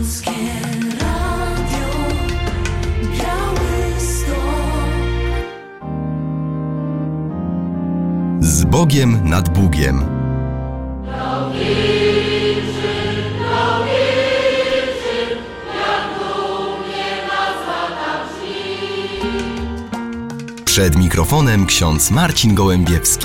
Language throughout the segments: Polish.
Z Bogiem nad Bugiem. Przed mikrofonem ksiądz Marcin Gołębiewski.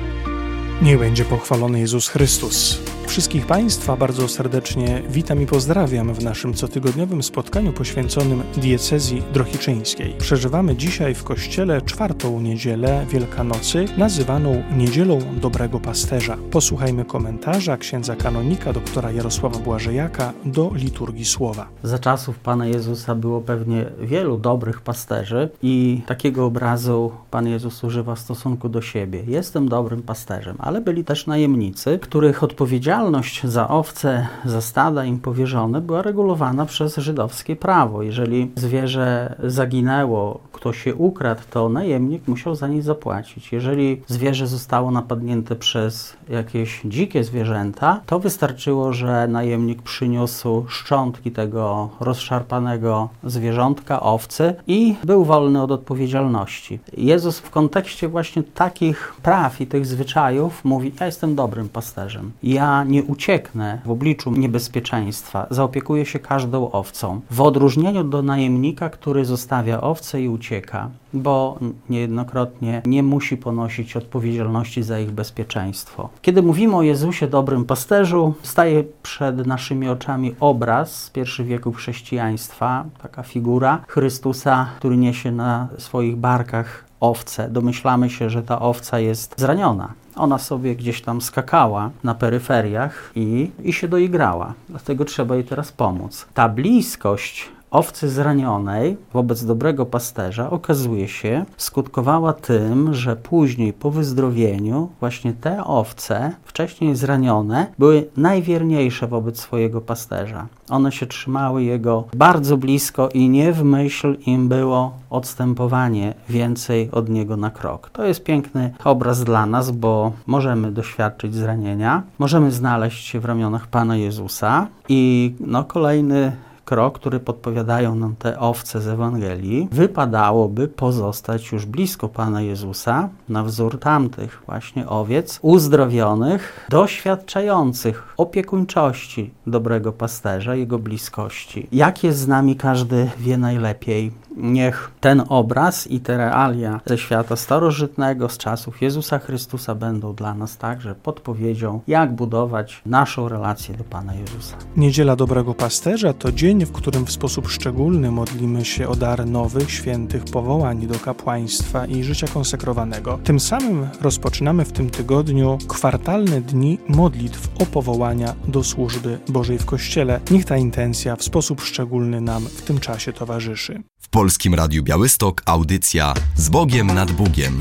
Niech będzie pochwalony Jezus Chrystus. Wszystkich Państwa bardzo serdecznie witam i pozdrawiam w naszym cotygodniowym spotkaniu poświęconym diecezji drohiczyńskiej. Przeżywamy dzisiaj w kościele czwartą niedzielę Wielkanocy, nazywaną Niedzielą Dobrego Pasterza. Posłuchajmy komentarza księdza kanonika doktora Jarosława Błażejaka do liturgii słowa. Za czasów Pana Jezusa było pewnie wielu dobrych pasterzy i takiego obrazu Pan Jezus używa w stosunku do siebie. Jestem dobrym pasterzem, ale byli też najemnicy, których odpowiedzialność za owce, za stada im powierzone była regulowana przez żydowskie prawo. Jeżeli zwierzę zaginęło, ktoś je ukradł, to najemnik musiał za nie zapłacić. Jeżeli zwierzę zostało napadnięte przez jakieś dzikie zwierzęta, to wystarczyło, że najemnik przyniósł szczątki tego rozszarpanego zwierzątka, owcy i był wolny od odpowiedzialności. Jezus w kontekście właśnie takich praw i tych zwyczajów mówi: ja jestem dobrym pasterzem. Ja nie ucieknę w obliczu niebezpieczeństwa. Zaopiekuję się każdą owcą. W odróżnieniu do najemnika, który zostawia owce i ucieka, bo niejednokrotnie nie musi ponosić odpowiedzialności za ich bezpieczeństwo. Kiedy mówimy o Jezusie, dobrym pasterzu, staje przed naszymi oczami obraz z I wieku chrześcijaństwa, taka figura Chrystusa, który niesie na swoich barkach owcę. Domyślamy się, że ta owca jest zraniona. Ona sobie gdzieś tam skakała na peryferiach i się doigrała. Dlatego trzeba jej teraz pomóc. Ta bliskość owcy zranionej wobec dobrego pasterza, okazuje się, skutkowała tym, że później po wyzdrowieniu właśnie te owce, wcześniej zranione, były najwierniejsze wobec swojego pasterza. One się trzymały jego bardzo blisko i nie w myśl im było odstępowanie więcej od niego na krok. To jest piękny obraz dla nas, bo możemy doświadczyć zranienia, możemy znaleźć się w ramionach Pana Jezusa i kolejny krok, który podpowiadają nam te owce z Ewangelii, wypadałoby pozostać już blisko Pana Jezusa, na wzór tamtych właśnie owiec, uzdrowionych, doświadczających opiekuńczości dobrego pasterza, jego bliskości. Jak jest z nami, każdy wie najlepiej. Niech ten obraz i te realia ze świata starożytnego, z czasów Jezusa Chrystusa będą dla nas także podpowiedzią, jak budować naszą relację do Pana Jezusa. Niedziela Dobrego Pasterza to dzień, w którym w sposób szczególny modlimy się o dar nowych, świętych powołań do kapłaństwa i życia konsekrowanego. Tym samym rozpoczynamy w tym tygodniu kwartalne dni modlitw o powołania do służby Bożej w Kościele. Niech ta intencja w sposób szczególny nam w tym czasie towarzyszy. W Polskim Radiu Białystok audycja Z Bogiem nad Bugiem.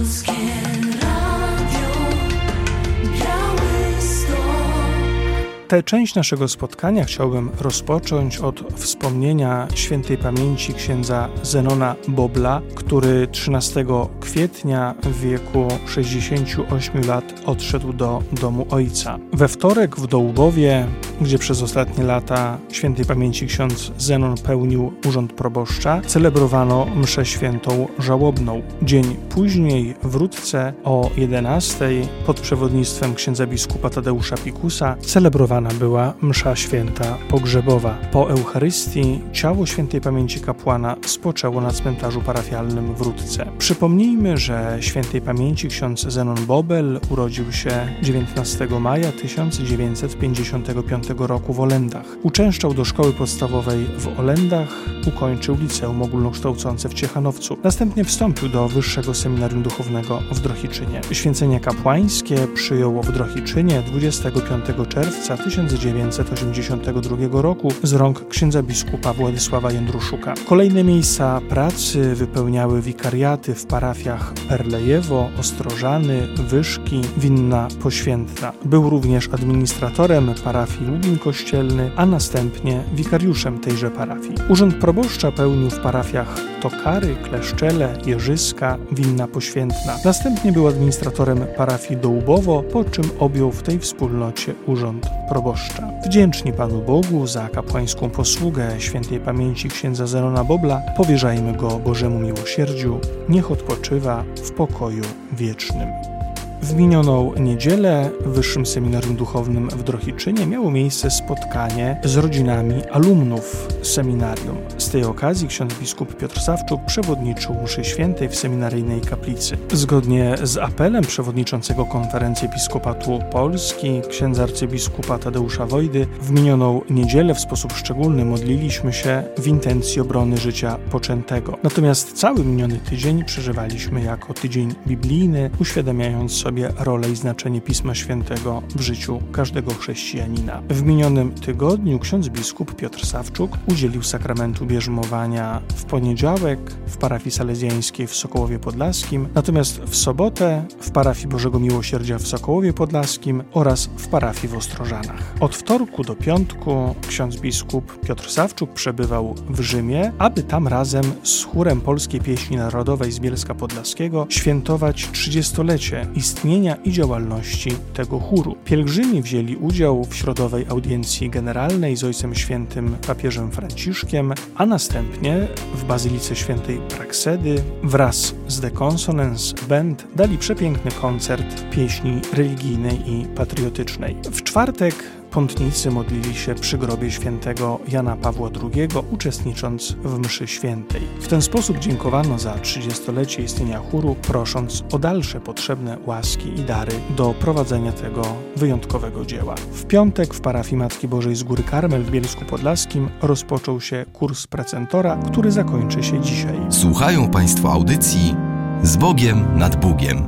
Tę część naszego spotkania chciałbym rozpocząć od wspomnienia świętej pamięci księdza Zenona Bobla, który 13 kwietnia w wieku 68 lat odszedł do domu ojca. We wtorek w Dołubowie, gdzie przez ostatnie lata świętej pamięci ksiądz Zenon pełnił urząd proboszcza, celebrowano mszę świętą żałobną. Dzień później w Rudce o 11 pod przewodnictwem księdza biskupa Tadeusza Pikusa celebrowana była msza święta pogrzebowa. Po Eucharystii ciało świętej pamięci kapłana spoczęło na cmentarzu parafialnym w Rudce. Przypomnijmy, że świętej pamięci ksiądz Zenon Bobel urodził się 19 maja 1955 roku w Olendach. Uczęszczał do szkoły podstawowej w Olendach, ukończył liceum ogólnokształcące w Ciechanowcu. Następnie wstąpił do Wyższego Seminarium Duchownego w Drohiczynie. Święcenie kapłańskie przyjął w Drohiczynie 25 czerwca 1982 roku z rąk księdza biskupa Władysława Jędruszuka. Kolejne miejsca pracy wypełniały wikariaty w parafiach Perlejewo, Ostrożany, Wyszki, Winna Poświętna. Był również administratorem parafii rabin kościelny, a następnie wikariuszem tejże parafii. Urząd proboszcza pełnił w parafiach Tokary, Kleszczele, Jerzyska, Winna Poświętna. Następnie był administratorem parafii Dołubowo, po czym objął w tej wspólnocie urząd proboszcza. Wdzięczni Panu Bogu za kapłańską posługę świętej pamięci księdza Zenona Bobla, powierzajmy go Bożemu miłosierdziu, niech odpoczywa w pokoju wiecznym. W minioną niedzielę w Wyższym Seminarium Duchownym w Drohiczynie miało miejsce spotkanie z rodzinami alumnów seminarium. Z tej okazji ksiądz biskup Piotr Sawczuk przewodniczył mszy świętej w seminaryjnej kaplicy. Zgodnie z apelem przewodniczącego Konferencji Episkopatu Polski, księdza arcybiskupa Tadeusza Wojdy, w minioną niedzielę w sposób szczególny modliliśmy się w intencji obrony życia poczętego. Natomiast cały miniony tydzień przeżywaliśmy jako tydzień biblijny, uświadamiając sobie rolę i znaczenie Pisma Świętego w życiu każdego chrześcijanina. W minionym tygodniu ksiądz biskup Piotr Sawczuk udzielił sakramentu bierzmowania w poniedziałek w parafii salezjańskiej w Sokołowie Podlaskim, natomiast w sobotę w parafii Bożego Miłosierdzia w Sokołowie Podlaskim oraz w parafii w Ostrożanach. Od wtorku do piątku ksiądz biskup Piotr Sawczuk przebywał w Rzymie, aby tam razem z chórem Polskiej Pieśni Narodowej z Bielska Podlaskiego świętować 30-lecie istnienia i działalności tego chóru. Pielgrzymi wzięli udział w środowej audiencji generalnej z Ojcem Świętym papieżem Franciszkiem, a następnie w Bazylice Świętej Praksedy wraz z The Consonance Band dali przepiękny koncert pieśni religijnej i patriotycznej. W czwartek pątnicy modlili się przy grobie świętego Jana Pawła II, uczestnicząc w mszy świętej. W ten sposób dziękowano za 30-lecie istnienia chóru, prosząc o dalsze potrzebne łaski i dary do prowadzenia tego wyjątkowego dzieła. W piątek w parafii Matki Bożej z Góry Karmel w Bielsku Podlaskim rozpoczął się kurs precentora, który zakończy się dzisiaj. Słuchają Państwo audycji Z Bogiem nad Bugiem.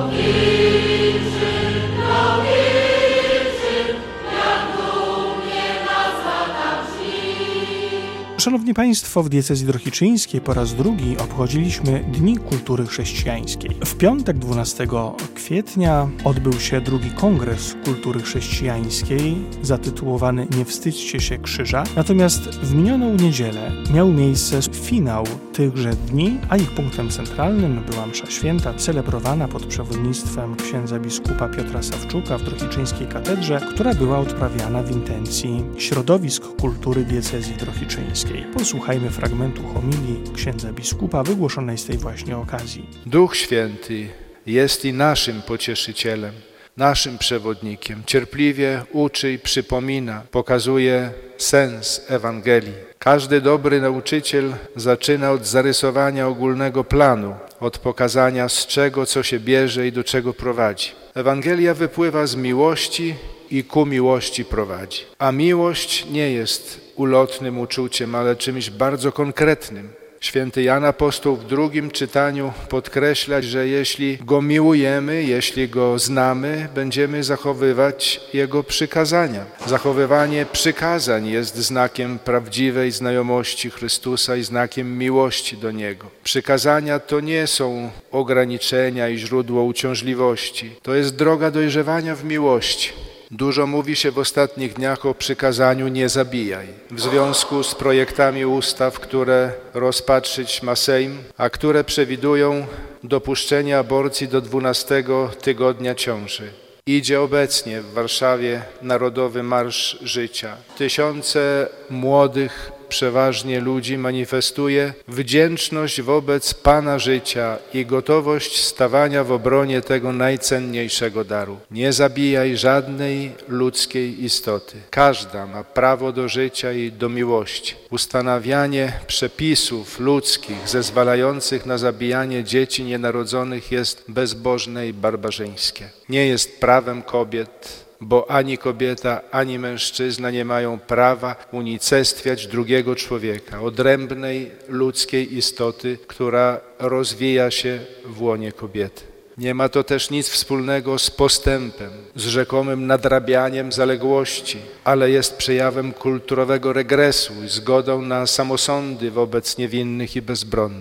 Szanowni Państwo, w diecezji drohiczyńskiej po raz drugi obchodziliśmy Dni Kultury Chrześcijańskiej. W piątek 12 kwietnia odbył się drugi Kongres Kultury Chrześcijańskiej zatytułowany Nie wstydźcie się krzyża. Natomiast w minioną niedzielę miał miejsce finał tychże dni, a ich punktem centralnym była msza święta celebrowana pod przewodnictwem księdza biskupa Piotra Sawczuka w drohiczyńskiej katedrze, która była odprawiana w intencji środowisk kultury diecezji drohiczyńskiej. Posłuchajmy fragmentu homilii księdza biskupa wygłoszonej z tej właśnie okazji. Duch Święty jest i naszym pocieszycielem, naszym przewodnikiem. Cierpliwie uczy i przypomina, pokazuje sens Ewangelii. Każdy dobry nauczyciel zaczyna od zarysowania ogólnego planu, od pokazania z czego co się bierze i do czego prowadzi. Ewangelia wypływa z miłości i ku miłości prowadzi. A miłość nie jest ulotnym uczuciem, ale czymś bardzo konkretnym. Święty Jan Apostoł w drugim czytaniu podkreśla, że jeśli Go miłujemy, jeśli Go znamy, będziemy zachowywać Jego przykazania. Zachowywanie przykazań jest znakiem prawdziwej znajomości Chrystusa i znakiem miłości do Niego. Przykazania to nie są ograniczenia i źródło uciążliwości. To jest droga dojrzewania w miłości. Dużo mówi się w ostatnich dniach o przykazaniu nie zabijaj. W związku z projektami ustaw, które rozpatrzyć ma Sejm, a które przewidują dopuszczenie aborcji do 12 tygodnia ciąży. Idzie obecnie w Warszawie Narodowy Marsz Życia. Tysiące młodych, przeważnie ludzi manifestuje wdzięczność wobec Pana życia i gotowość stawania w obronie tego najcenniejszego daru. Nie zabijaj żadnej ludzkiej istoty. Każda ma prawo do życia i do miłości. Ustanawianie przepisów ludzkich zezwalających na zabijanie dzieci nienarodzonych jest bezbożne i barbarzyńskie. Nie jest prawem kobiet, bo ani kobieta, ani mężczyzna nie mają prawa unicestwiać drugiego człowieka, odrębnej ludzkiej istoty, która rozwija się w łonie kobiety. Nie ma to też nic wspólnego z postępem, z rzekomym nadrabianiem zaległości, ale jest przejawem kulturowego regresu i zgodą na samosądy wobec niewinnych i bezbronnych.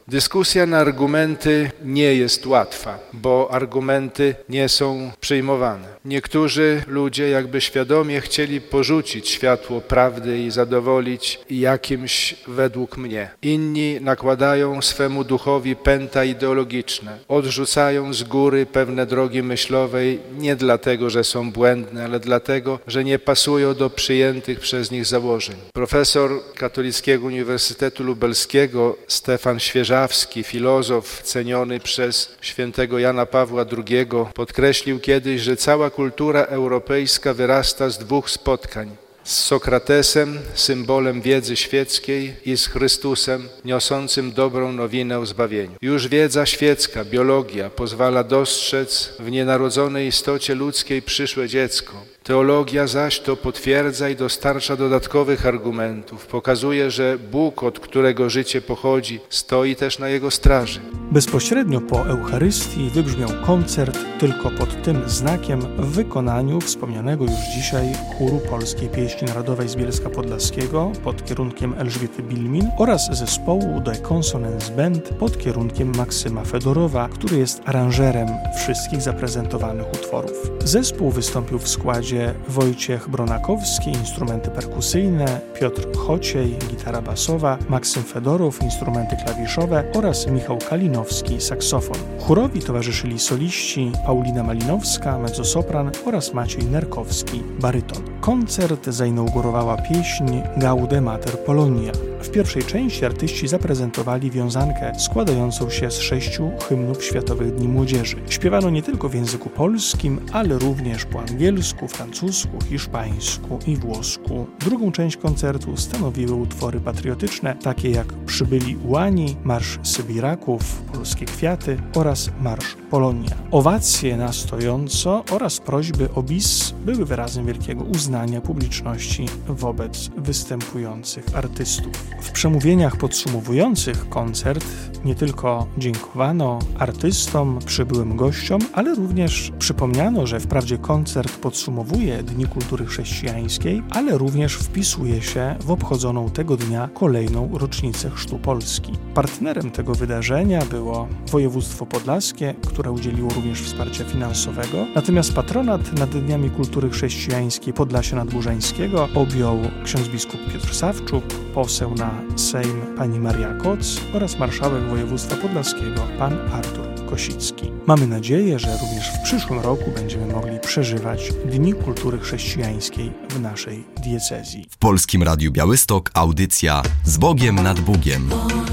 Dyskusja na argumenty nie jest łatwa, bo argumenty nie są przyjmowane. Niektórzy ludzie jakby świadomie chcieli porzucić światło prawdy i zadowolić jakimś według mnie. Inni nakładają swemu duchowi pęta ideologiczne, odrzucają z góry pewne drogi myślowej nie dlatego, że są błędne, ale dlatego, że nie pasują do przyjętych przez nich założeń. Profesor Katolickiego Uniwersytetu Lubelskiego Stefan Świeżawski, filozof ceniony przez świętego Jana Pawła II, podkreślił kiedyś, że cała kultura europejska wyrasta z dwóch spotkań. Z Sokratesem, symbolem wiedzy świeckiej, i z Chrystusem, niosącym dobrą nowinę o zbawieniu. Już wiedza świecka, biologia pozwala dostrzec w nienarodzonej istocie ludzkiej przyszłe dziecko. Teologia zaś to potwierdza i dostarcza dodatkowych argumentów. Pokazuje, że Bóg, od którego życie pochodzi, stoi też na jego straży. Bezpośrednio po Eucharystii wybrzmiał koncert tylko pod tym znakiem w wykonaniu wspomnianego już dzisiaj chóru Polskiej Pieśni Narodowej z Bielska Podlaskiego pod kierunkiem Elżbiety Bilmin oraz zespołu The Consonance Band pod kierunkiem Maksyma Fedorowa, który jest aranżerem wszystkich zaprezentowanych utworów. Zespół wystąpił w składzie Wojciech Bronakowski, instrumenty perkusyjne, Piotr Chociej, gitara basowa, Maksym Fedorow, instrumenty klawiszowe oraz Michał Kalinowski, saksofon. Chórowi towarzyszyli soliści Paulina Malinowska, mezzosopran oraz Maciej Nerkowski, baryton. Koncert zainaugurowała pieśń Gaude Mater Polonia. W pierwszej części artyści zaprezentowali wiązankę składającą się z 6 hymnów Światowych Dni Młodzieży. Śpiewano nie tylko w języku polskim, ale również po angielsku, francusku, hiszpańsku i włosku. Drugą część koncertu stanowiły utwory patriotyczne, takie jak Przybyli ułani, Marsz Sybiraków, Polskie Kwiaty oraz Marsz Polonia. Owacje na stojąco oraz prośby o bis były wyrazem wielkiego uznania publiczności wobec występujących artystów. W przemówieniach podsumowujących koncert nie tylko dziękowano artystom, przybyłym gościom, ale również przypomniano, że wprawdzie koncert podsumowuje Dni Kultury Chrześcijańskiej, ale również wpisuje się w obchodzoną tego dnia kolejną rocznicę chrztu Polski. Partnerem tego wydarzenia było województwo podlaskie, które udzieliło również wsparcia finansowego, natomiast patronat nad Dniami Kultury Chrześcijańskiej Podlasia Nadburzańskiego objął ksiądz biskup Piotr Sawczuk, poseł na Sejm pani Maria Koc oraz marszałek województwa podlaskiego pan Artur Kosicki. Mamy nadzieję, że również w przyszłym roku będziemy mogli przeżywać Dni Kultury Chrześcijańskiej w naszej diecezji. W Polskim Radiu Białystok audycja Z Bogiem nad Bugiem.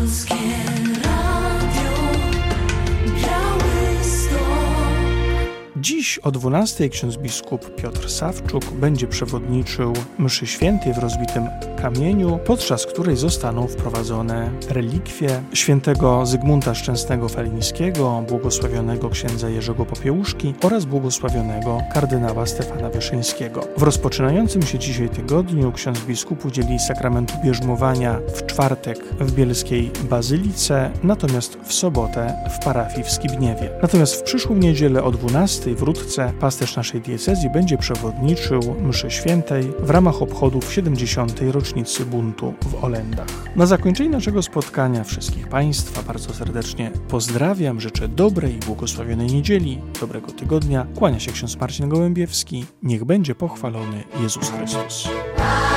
Dziś o 12:00 ksiądz biskup Piotr Sawczuk będzie przewodniczył mszy świętej w rozbitym kamieniu, podczas której zostaną wprowadzone relikwie świętego Zygmunta Szczęsnego Falińskiego, błogosławionego księdza Jerzego Popiełuszki oraz błogosławionego kardynała Stefana Wyszyńskiego. W rozpoczynającym się dzisiaj tygodniu ksiądz biskup udzieli sakramentu bierzmowania w czwartek w Bielskiej Bazylice, natomiast w sobotę w parafii w Skibniewie. Natomiast w przyszłą niedzielę o 12:00 w Rudce pasterz naszej diecezji będzie przewodniczył mszy świętej w ramach obchodów 70. rocznicy buntu w Olędach. Na zakończenie naszego spotkania wszystkich Państwa bardzo serdecznie pozdrawiam, życzę dobrej i błogosławionej niedzieli, dobrego tygodnia. Kłania się ksiądz Marcin Gołębiewski. Niech będzie pochwalony Jezus Chrystus.